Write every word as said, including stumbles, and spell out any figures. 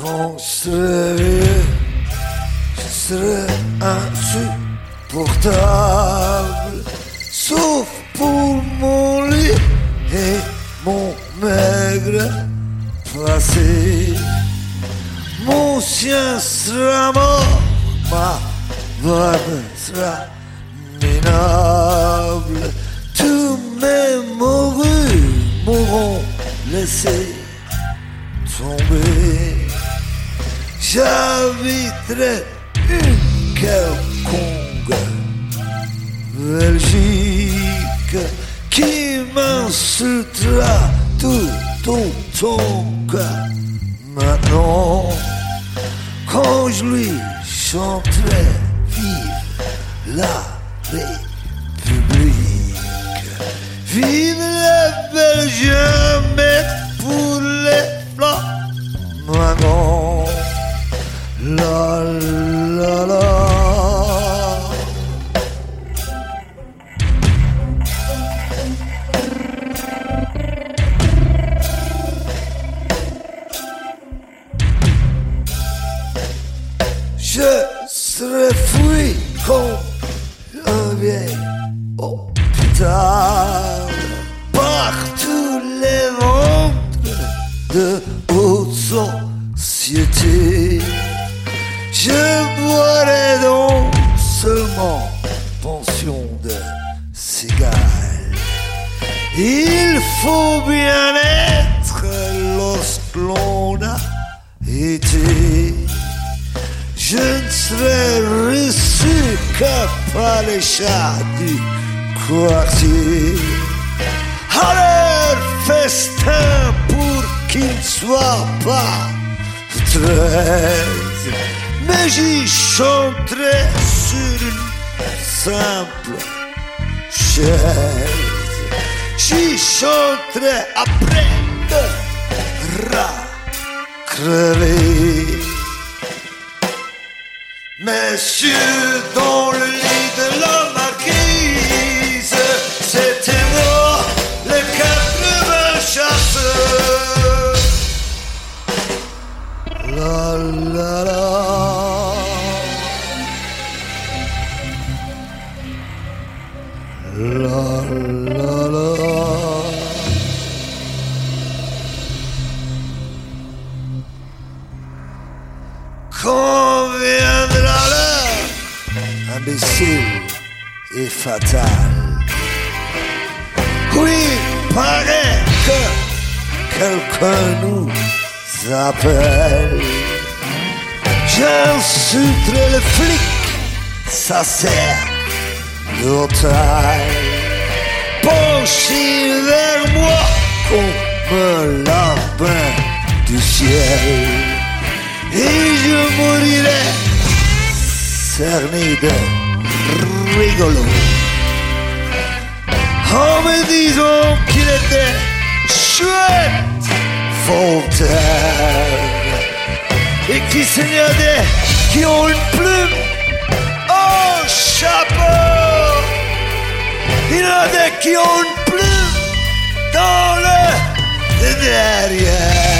Quand je serai vieux, je serai insupportable, sauf pour mon lit et mon maigre passé. Mon chien sera mort, ma femme sera minable. Tous mes mourus m'auront laissé tomber. J'habiterai une quelconque Belgique qui m'insultera tout autant que maintenant. Quand je lui chanterai vive la République, vive les Belgiens, mais pour les flamands. La la la. Je serai fouillé comme un vieil hôpital par tous les ventres de haute société. Je boirai donc seulement pension de cigale. Il faut bien être lorsque l'on a été. Je ne serai reçu que par les chats du quartier. À leur festin pour qu'ils ne soient pas treize. Mais j'y chanterai sur une simple chaise. J'y chanterai après de crever. Messieurs, dans le lit de la marquise, c'était moi, les quatre-vingts chasseurs. La la la. La la la. Quand viendra l'heure, imbécile et fatal. Oui, paraît que quelqu'un nous appelle. J'insulterai le flic, ça sert d'otaille. Penché vers moi comme un lapin du ciel. Et je mourirai cerné de rigolo en me disant qu'il était chouette Voltaire et qui signalait qui ont une plume au chapeau. Il y en a des qui ont une plume dans le derrière.